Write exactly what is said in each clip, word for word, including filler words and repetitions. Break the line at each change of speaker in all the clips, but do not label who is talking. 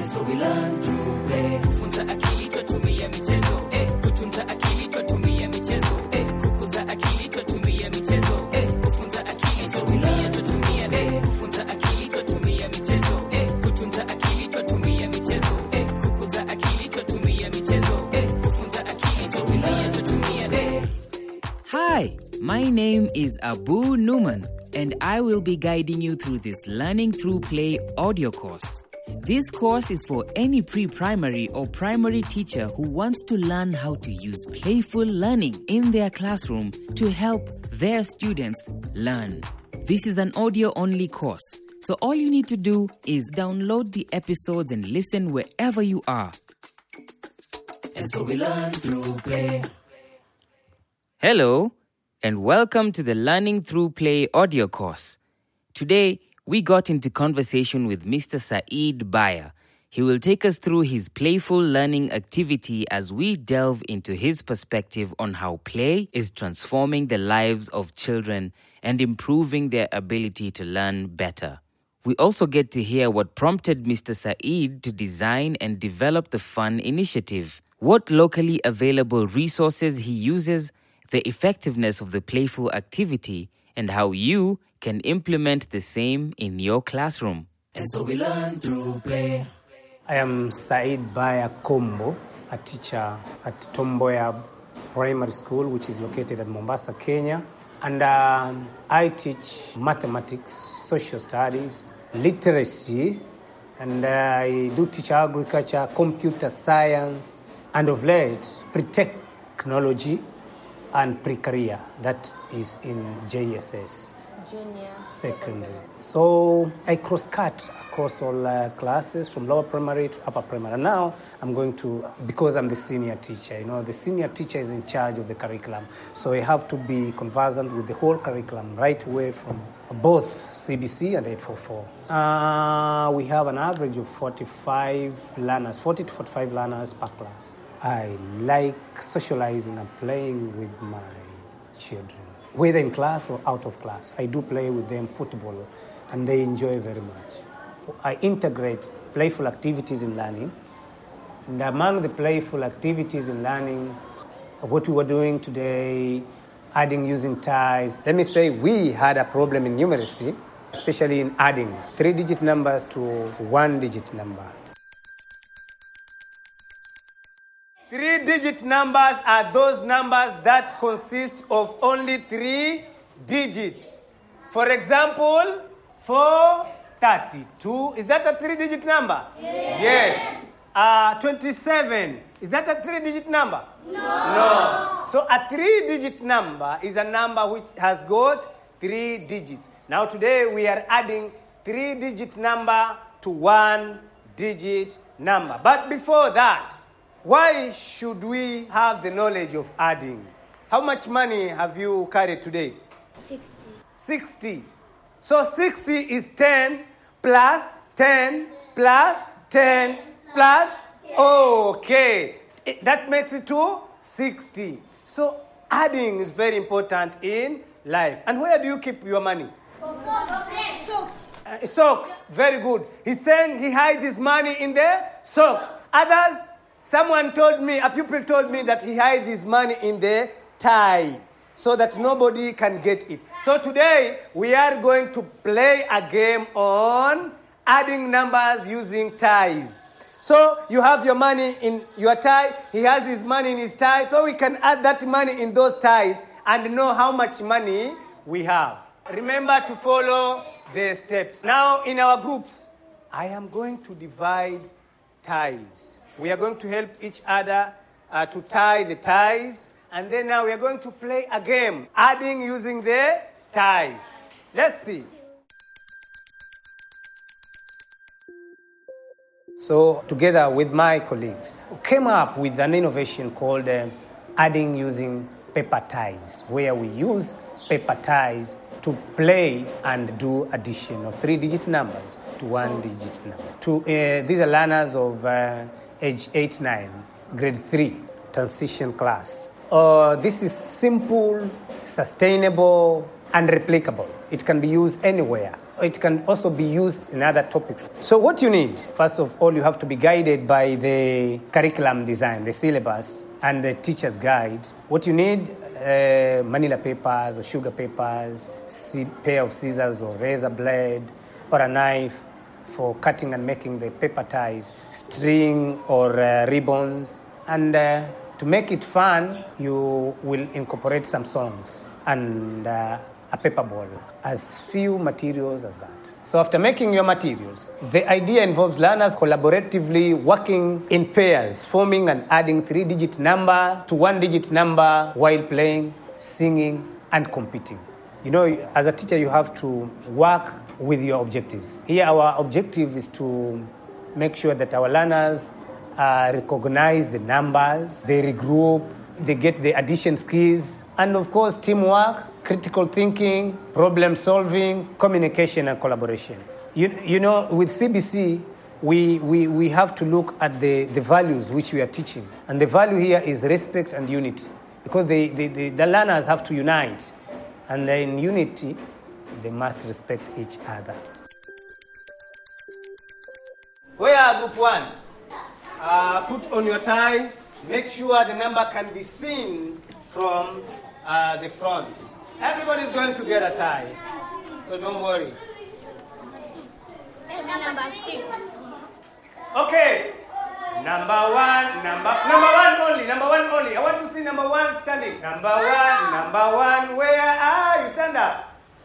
so we learn through play. Kufunza akili twatumia michezo, eh. Kutunza akili twatumia michezo, eh. Kukuza akili twatumia michezo, eh. Kufunza akili twatumia twatumia, eh. Kufunza akili twatumia michezo, eh. Kutunza akili twatumia michezo, eh. Kukuza akili twatumia michezo, eh. Kufunza akili twatumia twatumia, eh.
Hi, my name is Abu Numan, and I will be guiding you through this Learning Through Play audio course. This course is for any pre-primary or primary teacher who wants to learn how to use playful learning in their classroom to help their students learn. This is an audio-only course, so all you need to do is download the episodes and listen wherever you are.
And so we learn through play.
Hello, and welcome to the Learning Through Play audio course. Today, we got into conversation with Mister Saeed Baya. He will take us through his playful learning activity as we delve into his perspective on how play is transforming the lives of children and improving their ability to learn better. We also get to hear what prompted Mister Saeed to design and develop the fun initiative, what locally available resources he uses, the effectiveness of the playful activity, and how you can implement the same in your classroom.
And so we learn through play.
I am Saeed Baya Kombo, a teacher at Tomboya Primary School, which is located at Mombasa, Kenya. And uh, I teach mathematics, social studies, literacy, and uh, I do teach agriculture, computer science, and of late, pre-technology and pre-career. That is in J S S.
Junior
Secondary. So I cross-cut across all uh, classes from lower primary to upper primary. And now I'm going to, because I'm the senior teacher, you know, the senior teacher is in charge of the curriculum. So I have to be conversant with the whole curriculum right away from both C B C and eight forty-four. Uh, we have an average of forty-five learners, forty to forty-five learners per class. I like socializing and playing with my children, whether in class or out of class. I do play with them football, and they enjoy very much. I integrate playful activities in learning, and among the playful activities in learning, what we were doing today, adding using ties. Let me say we had a problem in numeracy, especially in adding three-digit numbers to one-digit number. Three-digit numbers are those numbers that consist of only three digits. For example, four thirty-two. Is that a three-digit number? Yes. Yes. Uh, twenty-seven. Is that a three-digit number? No. No. So a three-digit number is a number which has got three digits. Now today we are adding three-digit number to one-digit number. But before that, why should we have the knowledge of adding? How much money have you carried today?
sixty.
sixty. So sixty is ten plus ten plus ten plus... Okay. That makes it to sixty. So adding is very important in life. And where do you keep your money?
Socks.
Uh, socks. Very good. He's saying he hides his money in the socks. Others... Someone told me, a pupil told me that he hides his money in the tie so that nobody can get it. So today, we are going to play a game on adding numbers using ties. So you have your money in your tie, he has his money in his tie, so we can add that money in those ties and know how much money we have. Remember to follow the steps. Now, in our groups, I am going to divide ties. We are going to help each other uh, to tie the ties. And then now we are going to play a game, adding using the ties. Let's see. So together with my colleagues, we came up with an innovation called uh, adding using paper ties, where we use paper ties to play and do addition of three-digit numbers to one-digit number. To, uh, these are learners of... Uh, age eight nine, grade three, transition class. Uh, this is simple, sustainable, and replicable. It can be used anywhere. it can also be used in other topics. So what you need, first of all, you have to be guided by the curriculum design, the syllabus, and the teacher's guide. What you need, uh, manila papers or sugar papers, a pair of scissors or razor blade, or a knife for cutting and making the paper ties, string or uh, ribbons. And uh, to make it fun, you will incorporate some songs and uh, a paper ball, as few materials as that. So after making your materials, the idea involves learners collaboratively working in pairs, forming and adding three-digit number to one-digit number while playing, singing, and competing. You know, as a teacher, you have to work with your objectives. Here, our objective is to make sure that our learners uh, recognize the numbers, they regroup, they get the addition skills, and of course, teamwork, critical thinking, problem solving, communication, and collaboration. You, you know, with C B C, we, we, we have to look at the, the values which we are teaching. And the value here is respect and unity. Because they, they, they, the learners have to unite. And in unity, they must respect each other. Where are group one? Uh, put on your tie. Make sure the number can be seen from uh, the front. Everybody's going to get a tie, so don't worry.
Number six.
Okay. Number one, number number one only, number one only. I want to see number one standing. Number one, number one. Where are you? Stand up.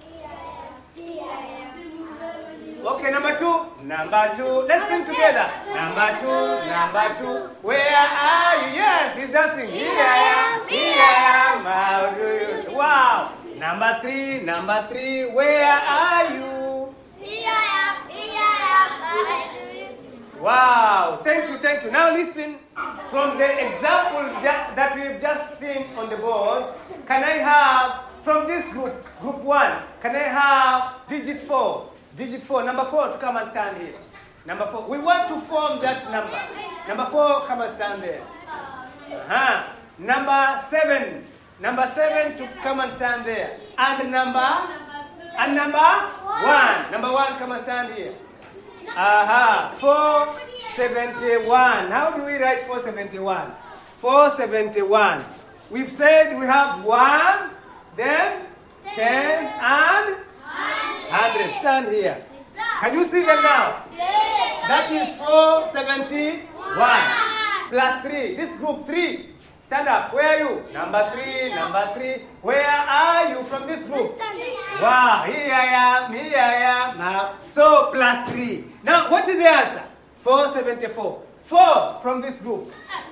Okay, number two, number two. Let's sing together. Number two, number two. Where are you? Yes, he's dancing. Here I am, here I am. How do you? Wow. Number three, number three. Where are you?
Here I am, here I am.
Wow. Thank you, thank you. Now listen. From the example just, that we've just seen on the board, can I have, from this group, group one, can I have digit four? Digit four, number four to come and stand here. Number four. We want to form that number. Number four, come and stand there. Uh-huh. Number seven. Number seven to come and stand there. And number? And number? One. Number one, come and stand here. Aha. Uh-huh. four seventy-one. How do we write four seventy-one? four seventy-one. We've said we have ones, then tens, and hundreds. Stand here. Can you see them now?
Yes.
That is four seventy-one. Plus three. This group three. Stand up. Where are you? Number three, number three. Where are you from this group? Wow. Here I am, here I am. Now, so plus three. Now, what is the answer? four seventy-four. Four from this group.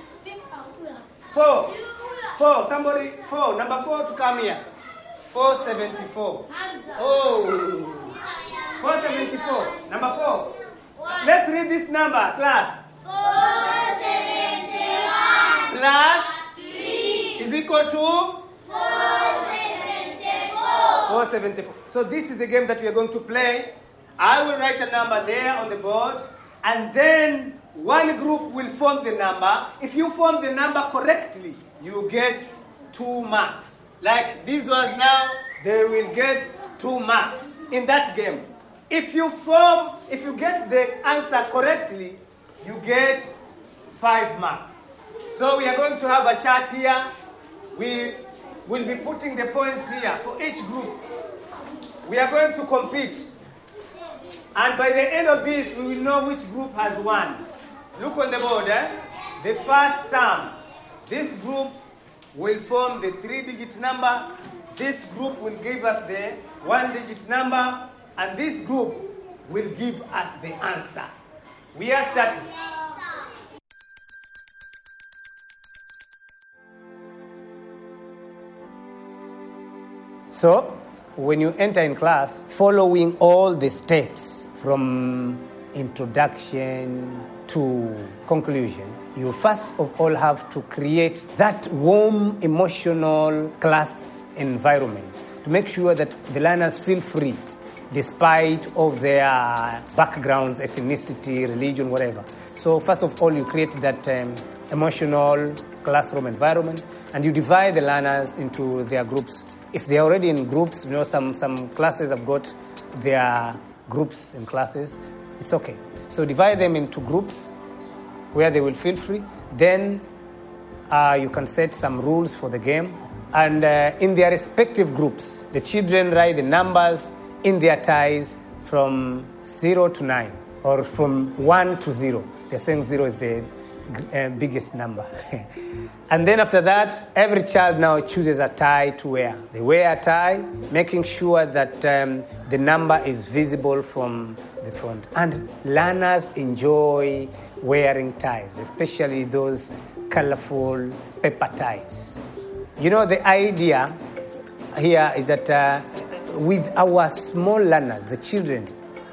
Four. Four. Somebody, four. Number four to come here. four seventy-four. Oh. four seventy-four. Number four. Let's read this number, class.
four seventy-one.
Plus
three.
is equal to
four seventy-four.
four seventy-four. So this is the game that we are going to play. I will write a number there on the board, and then one group will form the number. If you form the number correctly, you get two marks. Like these ones now, they will get two marks in that game. If you form, if you get the answer correctly, you get five marks. So we are going to have a chart here. We will be putting the points here for each group. We are going to compete. And by the end of this, we will know which group has won. Look on the board, eh? The first sum. This group will form the three-digit number. This group will give us the one-digit number. And this group will give us the answer. We are starting. So, when you enter in class, following all the steps from introduction to conclusion, you first of all have to create that warm, emotional class environment to make sure that the learners feel free despite of their backgrounds, ethnicity, religion, whatever. So first of all, you create that um, emotional classroom environment, and you divide the learners into their groups. If they are already in groups, you know, some, some classes have got their groups in classes, it's okay. So divide them into groups where they will feel free. Then uh, you can set some rules for the game. And uh, in their respective groups, the children write the numbers in their ties from zero to nine, or from one to zero. They're saying zero is the uh, biggest number. And then after that, every child now chooses a tie to wear. They wear a tie, making sure that um, the number is visible from the front. And learners enjoy wearing ties, especially those colorful paper ties. You know, the idea here is that uh, with our small learners, the children,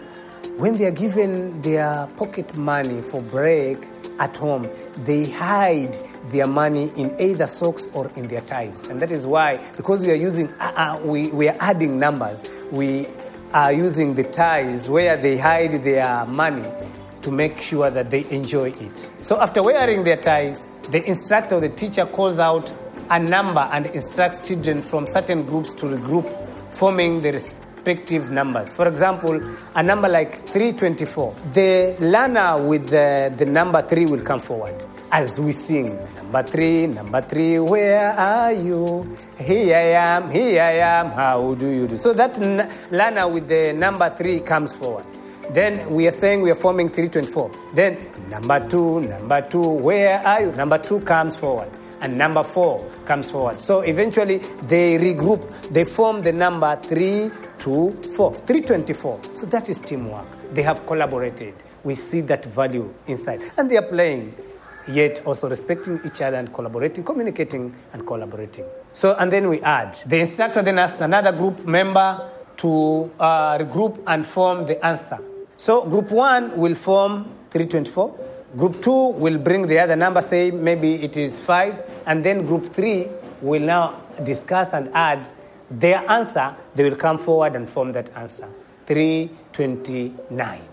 when they are given their pocket money for break at home, they hide their money in either socks or in their ties. And that is why, because we are using, uh, uh, we, we are adding numbers, we are using the ties where they hide their money to make sure that they enjoy it. So after wearing their ties, the instructor or the teacher calls out a number and instructs children from certain groups to regroup, forming the respective numbers. For example, a number like three twenty-four. The learner with the, the number three will come forward as we sing. Number three, number three, where are you? Here I am, here I am, how do you do? So that n- learner with the number three comes forward. Then we are saying we are forming three twenty-four. Then number two, number two, where are you? Number two comes forward. And number four comes forward. So eventually they regroup. They form the number three, two, four. three twenty-four. So that is teamwork. They have collaborated. We see that value inside. And they are playing, yet also respecting each other and collaborating, communicating and collaborating. So, and then we add. The instructor then asks another group member to uh, regroup and form the answer. So group one will form three twenty-four. Group two will bring the other number, say maybe it is five, and then group three will now discuss and add their answer. They will come forward and form that answer, three twenty-nine.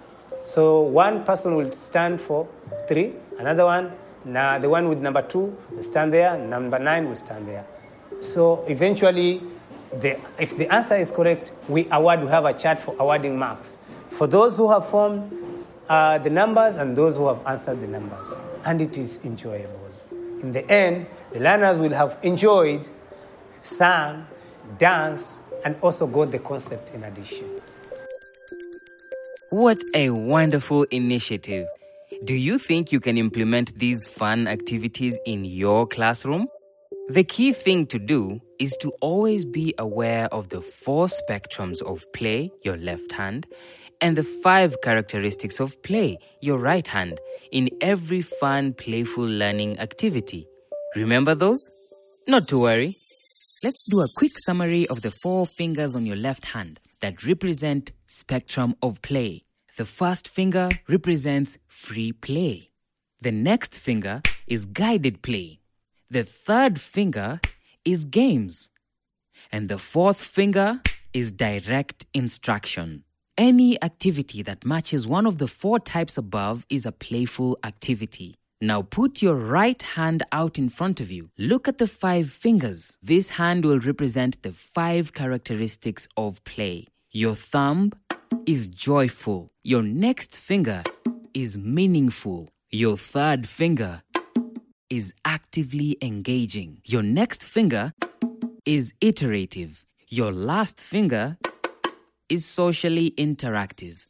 So one person will stand for three, another one, now the one with number two will stand there, number nine will stand there. So eventually, the, if the answer is correct, we award, we have a chart for awarding marks. For those who have formed Uh, the numbers and those who have answered the numbers. And it is enjoyable. In the end, the learners will have enjoyed, sang, danced, and also got the concept in addition.
What a wonderful initiative. Do you think you can implement these fun activities in your classroom? The key thing to do is to always be aware of the four spectrums of play, your left hand, and the five characteristics of play, your right hand, in every fun, playful learning activity. Remember those? Not to worry. Let's do a quick summary of the four fingers on your left hand that represent spectrum of play. The first finger represents free play. The next finger is guided play. The third finger is games. And the fourth finger is direct instruction. Any activity that matches one of the four types above is a playful activity. Now put your right hand out in front of you. Look at the five fingers. This hand will represent the five characteristics of play. Your thumb is joyful. Your next finger is meaningful. Your third finger is actively engaging. Your next finger is iterative. Your last finger is socially interactive.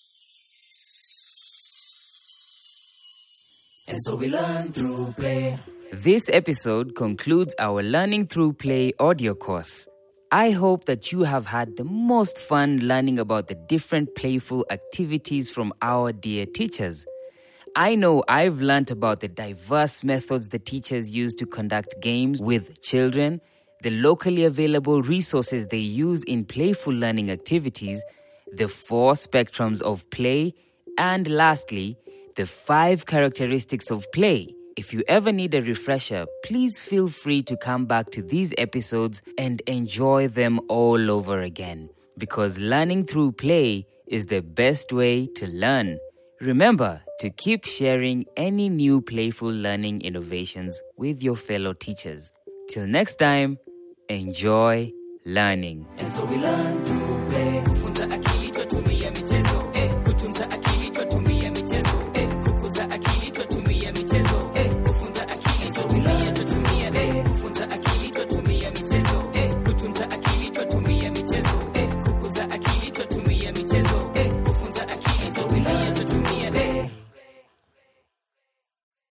And so we learn through play.
This episode concludes our Learning Through Play audio course. I hope that you have had the most fun learning about the different playful activities from our dear teachers. I know I've learned about the diverse methods the teachers use to conduct games with children, the locally available resources they use in playful learning activities, the four spectrums of play, and lastly, the five characteristics of play. If you ever need a refresher, please feel free to come back to these episodes and enjoy them all over again, because learning through play is the best way to learn. Remember to keep sharing any new playful learning innovations with your fellow teachers. Till next time, enjoy learning.
And so we learn through play. Kufunza akili twatumia michezo. Eh,